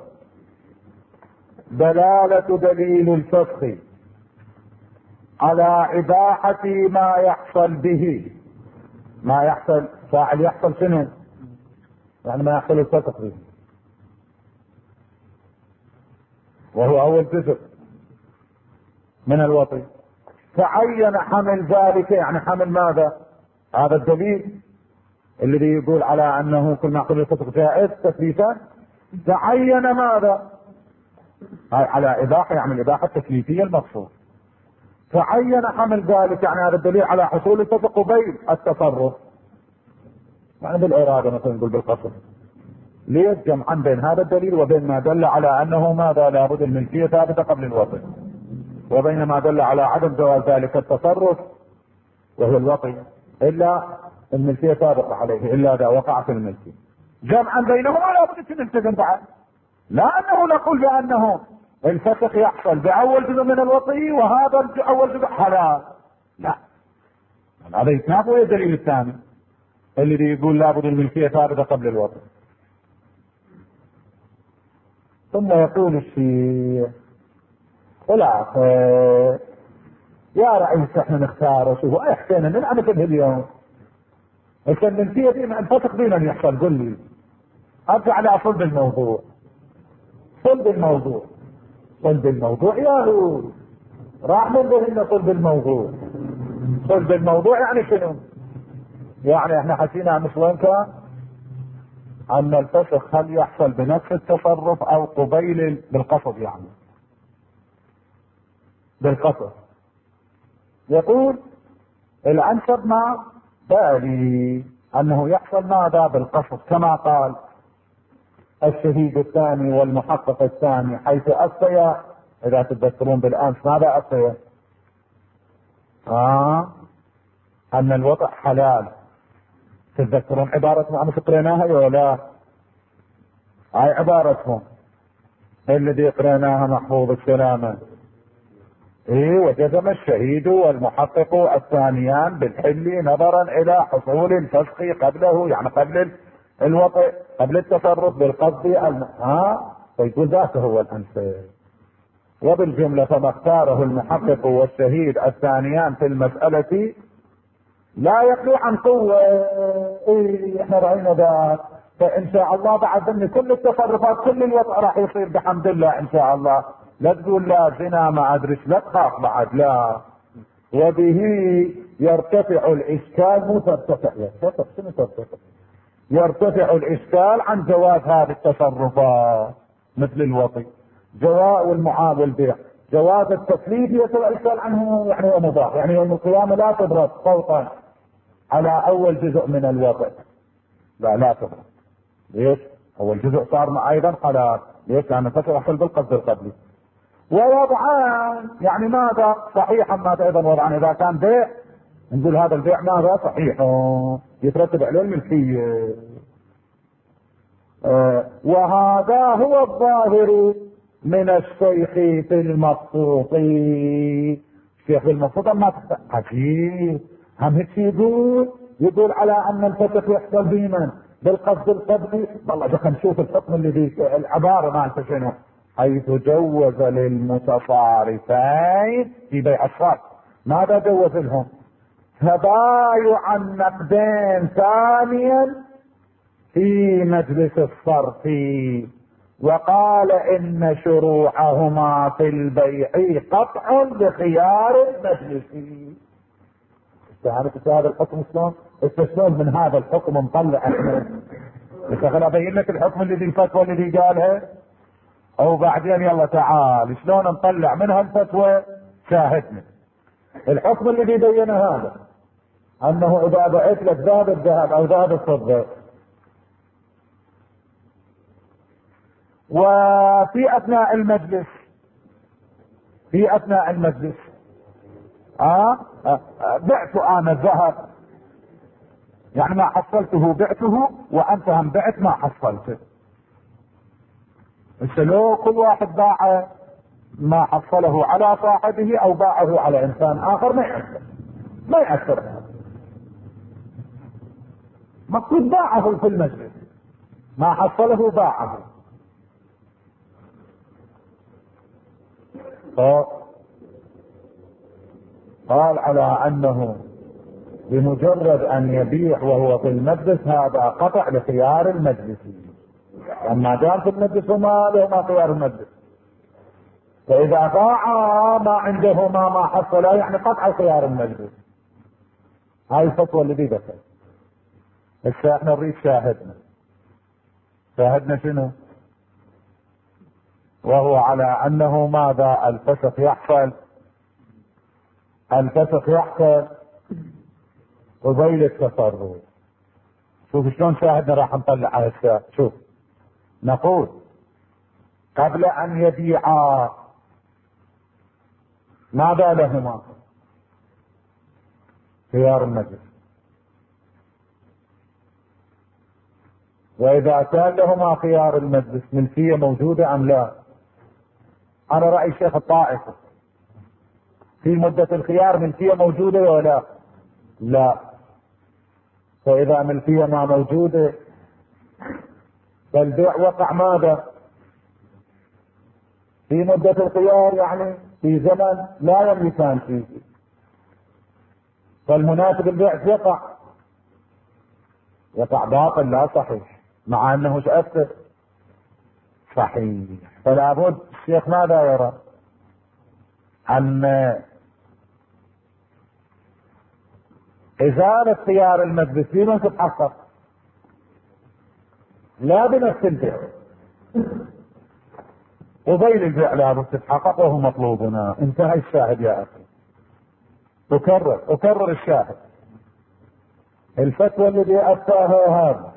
C: دلالة دليل الفسخ على إباحة ما يحصل به، ما يحصل فاعل يحصل شنو؟ يعني ما يحصل الفسخ به، وهو أول جزء من الوطي، تعين حمل ذلك، يعني حمل ماذا؟ هذا الدليل الذي يقول على أنه كل ما يحصل الفسخ جائز تكليفا، تعين ماذا؟ على إباحة، يعني الإباحة التكليفية المقصود. تعين حمل ذلك، يعني هذا الدليل على حصول الفسق قبيل التصرف، يعني بالإرادة مثلا نقول بالقصد. ليش جمعا بين هذا الدليل وبين ما دل على أنه ماذا؟ لابد الملكية ثابتة قبل الوطي، وبين ما دل على عدم جواز ذلك التصرف وهو الوطي، إلا الملكية ثابتة عليه إلا إذا وقع في الملكية. جمعا بينهما لابد أن نلتزم بعد، لا أنه نقول بأنه الفسخ يحصل بأول جزء من الوطي وهذا أول جزء حلال، لا، هذا يتنافى ويا الدليل الثاني الذي يقول لابد الملكية ثابتة قبل الوطي. ثم يقول الشيخ خلاص يا رئيس احنا نختار وشوف اي حسين نلعب به اليوم، الملكية دي الفسخ دي من يحصل؟ قل لي، ارجع على صلب الموضوع، صلب الموضوع، صلب الموضوع يا هو راح من ذهننا صلب الموضوع. صلب الموضوع يعني شنو؟ يعني احنا حكينا مش وين كان ان الفسخ هل يحصل بنفس التصرف او قبيل بالقصد، يعني بالقصد. يقول الانسب ما بالي انه يحصل ماذا؟ بالقصد، كما قال الشهيد الثاني والمحقق الثاني حيث أفتيا، إذا تتذكرون بالأمس ماذا أفتيا؟ آه أن الوضع حلال. تتذكرون عبارة ما قريناها ولا لا؟ هاي عبارتهم الذي قريناها محفوظ السلامة. إيه وجزم الشهيد والمحقق الثانيان بالحل نظرا إلى حصول الفسق قبله، يعني قبل الوطئ، قبل التصرف بالقصد الم... ها فيقول ذاك هو الأنسب. وبالجملة فما اختاره المحقق والشهيد الثانيان في المسألة لا يخلو عن قوة. إيه احنا رأينا ذاك، فإن شاء الله بعد ان كل التصرفات كل الوضع راح يصير بحمد الله إن شاء الله. لا تقول لا زنا ما أدري، لا تخاف بعد، لا. وبه يرتفع الإشكال، مو ترتفع، يرتفع شنو ترتفع؟ يرتفع الإشكال عن جواز هذه التصرفات مثل الوطي، جواز والمعامل والبيع، جواز التكليف يرتفع الإشكال عنه، يعني هو مباح، يعني يوم القيامة لا تضرب صوتا على أول جزء من الوطي، لا لا تضرب. ليش؟ أول جزء صار مع أيضا حلال، ليش؟ لأن تصل يحصل بالقصد القبلي. ووضعان يعني ماذا؟ صحيحا ماذا أيضا وضعان؟ إذا كان بيع نقول هذا البيع ماذا؟ صحيح يترتب عليه الملكية. آه وهذا هو الظاهر من الشيخ في المبسوط. الشيخ في المبسوط ما تختار عجيب، هم هيك يقول يقول على ان الفسق يحصل بمن؟ بالقصد القبلي. والله خلينا نشوف الحكم اللي العبارة مالته شنو؟ حيث جوز للمتصارفين في بيع الصرف، ماذا جوز لهم؟ تبايع النقدين ثانيا في مجلس الصرف، وقال ان شروعهما في البيع قطع بخيار المجلس. تعرف هذا الحكم شلون؟ استشلون من هذا الحكم مطلع احنا. بس خل ابين لك الحكم الذي الفتوى الذي قالها. او بعدين يلا تعال شلون نطلع منها الفتوى شاهدنا. الحكم اللي بيبين هذا انه اذا بعت لك ذهب الذهب او ذهب الفضة وفي اثناء المجلس في اثناء المجلس آه, آه بعت انا الذهب، يعني ما حصلته بعته وانت هم بعت ما حصلته. بس لو كل واحد باع ما حصله على صاحبه او باعه على انسان اخر ما يأثر ما يأثر مقصود باعه في المجلس ما حصله باعه. قال على انه بمجرد ان يبيع وهو في المجلس هذا قطع لخيار المجلس، اما دام في المجلس وما له ما خيار المجلس. فاذا باع ما عنده ما ما حصله يعني قطع خيار المجلس. هاي الفتوى اللي بيدك. هسه احنا نريد شاهدنا. شاهدنا شنو؟ وهو على انه ماذا؟ الفسخ يحصل الفسخ يحصل قبيل التصرف. شوف شلون شاهدنا راح نطلع على الشاهد. شوف نقول قبل ان يبيعا ماذا لهما؟ خيار المجلس. واذا كان لهما خيار المجلس ملكية موجودة ام لا؟ على رأي شيخ الطائفة في مدة الخيار ملكية موجودة ولا لا؟ فاذا ملكية ما موجودة فالبيع وقع ماذا؟ في مدة الخيار، يعني في زمن لا يملكان فيه، فالمناسب البيع يقع يقع باطل لا صحيح، مع انه تأثر صحيح. فلا بد الشيخ ماذا يرى؟ ان ازالة خيار المجلس بمن تتحقق؟ لا بنفس البيع، قبيل البيع لابد تتحقق وهو مطلوبنا. انتهى الشاهد يا اخي. اكرر اكرر الشاهد. الفتوى الذي افتاها هذا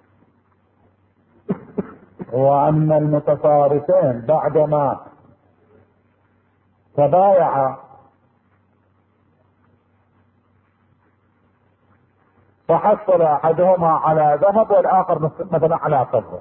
C: وان المتصارفين بعدما تبايعا فحصل احدهما على ذهب والاخر مثلا على فضة،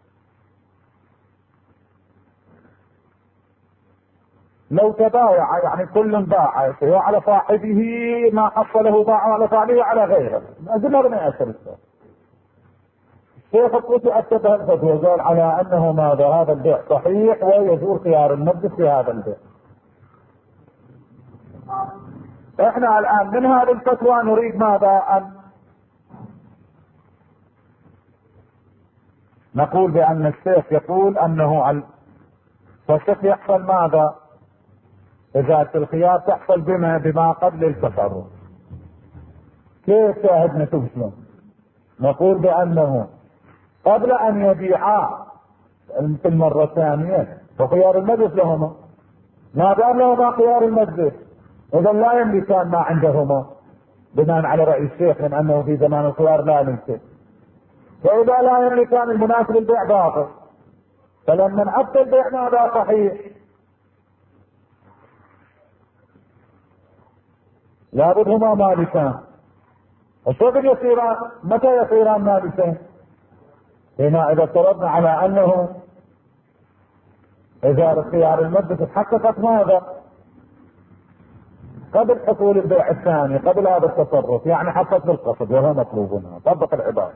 C: لو تبايع يعني كل باع سواء على صاحبه ما حصله باع على صاحبه على غيره، أجل هذا ما يأثر الشيخ. الشيخ الطوسي أكد الفتوى قال على أنه ماذا؟ هذا البيع صحيح ويجوز خيار المجلس في هذا البيع. احنا الآن من هذه الفتوى نريد ماذا؟ أن نقول بأن الشيخ يقول أنه الفسخ يحصل ماذا؟ إذا الخيار تحصل بما بما قبل التصرف. كيف شاهدنا شلون؟ نقول بأنه قبل أن يبيعا في المرة الثانية فخيار المجلس لهما، ما دام لهما خيار المجلس إذا لا يملكان ما عندهما بناء على رأي الشيخ، من أنه في زمان الخيار لا يملك. فإذا لا يملكان المناسب البيع باطل، فلما نعطل البيع ماذا؟ صحيح. لابد هما مالكان. وشوف يصيران متى يصيران مالكين؟ هنا اذا افترضنا على انه اذا خيار المجلس تحققت ماذا؟ قبل حصول البيع الثاني، قبل هذا التصرف، يعني حصلت بالقصد وهو مطلوبنا. طبق العبارة.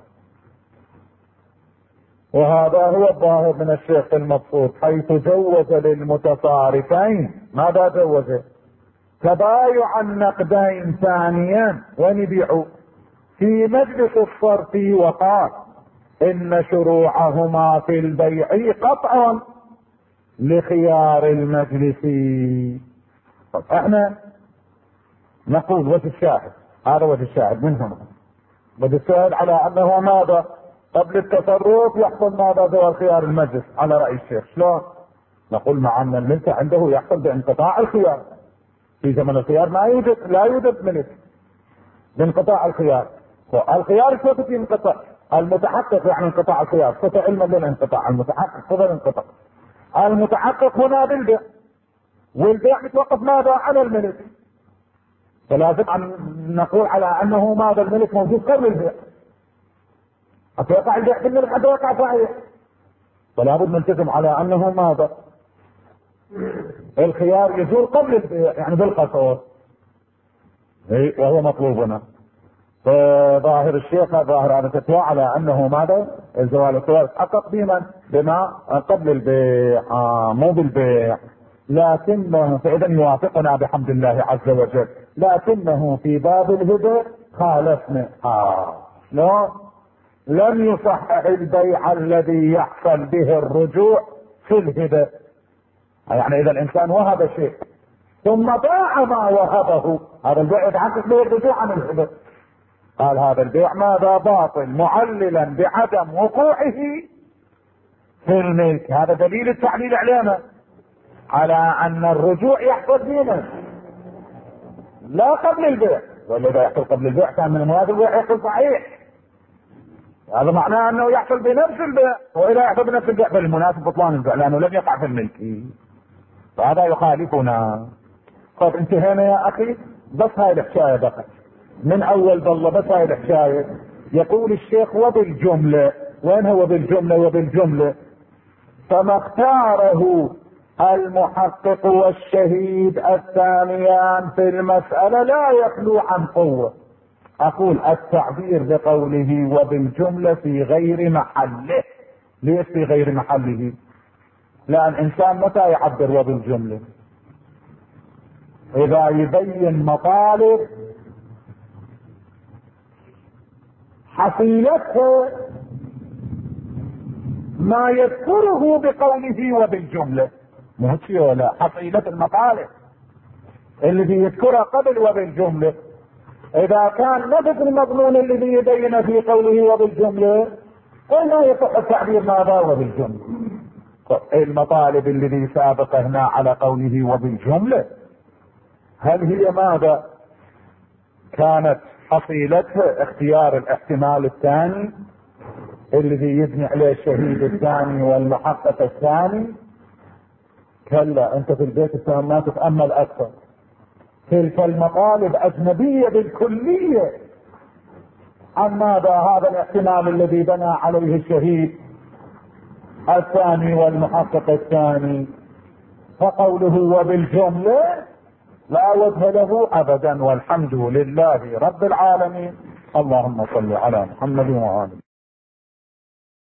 C: وهذا هو الظاهر من الشيخ المقصود، حيث جوز للمتصارفين ماذا جوز؟ تبايع النقدين ثانيا ونبيعوا في مجلس الصرف، وقال ان شروعهما في البيع قطعا لخيار المجلس. طب احنا نقول وجه الشاهد، هذا وجه الشاهد من هنا، وجه الشاهد على انه ماذا؟ قبل التصرف يحصل ماذا؟ زوال خيار المجلس على رأي الشيخ. شلون؟ نقول مع ان الملك عنده يحصل بانقطاع الخيار. في زمن الخيار ما يوجد لا يوجد ملك بانقطاع الخيار. الخيار كيف ينقطع؟ المتحقق يعني انقطاع الخيار، صفة علما للانقطاع، المتحقق صفة الانقطاع. المتحقق هنا بالبيع، والبيع متوقف ماذا؟ على الملك. فلازم أن نقول على انه ماذا؟ الملك موجود قبل البيع. حتى يقع البيع في الملك حتى يقع صحيح. فلا بد نلتزم على انه ماذا؟ الخيار يزول قبل البيع، يعني بالقصور. وهو مطلوبنا. فظاهر الشيخ ظاهر هذا الفتوى على انه ماذا؟ زوال الخيار يتحقق بمن؟ بما قبل البيع، آه مو بالبيع. لكنه فاذا يوافقنا بحمد الله عز وجل، لكنه في باب الهبه خالفنا. اه لا، لم يصحح البيع الذي يحصل به الرجوع في الهبه. يعني اذا الانسان وهب شيء ثم باع ما وهبه، هذا البيع يتحقق به الرجوع عن الهبه. قال هذا البيع ماذا؟ باطل، معللا بعدم وقوعه في الملك. هذا دليل التعليل علينا على ان الرجوع يحصل فينا لا قبل البيع. واذا يحصل قبل البيع كان من المواد البيع يحصل صحيح، هذا معناه انه يحصل بنفس البيع. واذا يحصل بنفس البيع فالمناسب بطلان البيع لانه لم يقع في الملك، فهذا يخالفنا. طيب انتهينا يا اخي، بس هاي الحكايه بقى من اول بالله، بس هاي الحكايه. يقول الشيخ وبالجمله، وين هو بالجمله؟ وبالجمله فما اختاره المحقق والشهيد الثانيان في المسألة لا يخلو عن قوة. اقول التعبير بقوله وبالجملة في غير محله. ليش في غير محله؟ لان الانسان متى يعبر وبالجملة؟ اذا يبين مطالب حصيلتها ما يذكره بقوله وبالجملة. مو شيء ولا حصيلة المطالب اللي بيذكرها قبل وبالجملة. اذا كان نفس المضمون اللي بيبين في قوله وبالجملة قلنا يصح التعبير ماذا؟ وبالجملة. المطالب اللي سابق هنا على قوله وبالجملة هل هي ماذا؟ كانت حصيلتها اختيار الاحتمال الثاني الذي يبني عليه الشهيد الثاني والمحقق الثاني؟ كلا، انت في البيت ما تتأمل اكثر. تلك المطالب اجنبية بالكلية عن ماذا؟ هذا الاحتمال الذي بنى عليه الشهيد الثاني والمحقق الثاني. فقوله وبالجملة لا وجه له ابدا، والحمد لله رب العالمين. اللهم صل على محمد وآله.